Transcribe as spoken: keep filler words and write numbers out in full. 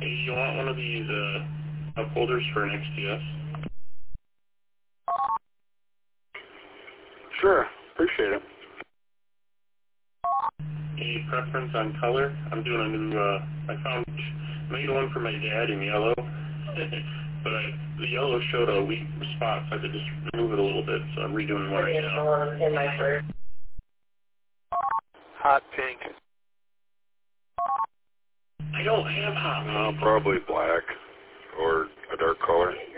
Hey, you want one of these uh, cup holders for an X T S? Sure, appreciate it. Any preference on color? I'm doing a new, uh, I found, made one for my dad in yellow, but I, the yellow showed a weak spot, so I had to just remove it a little bit, so I'm redoing one right now. In my first. Hot pink. I don't have hot pink. Uh, probably black or a dark color.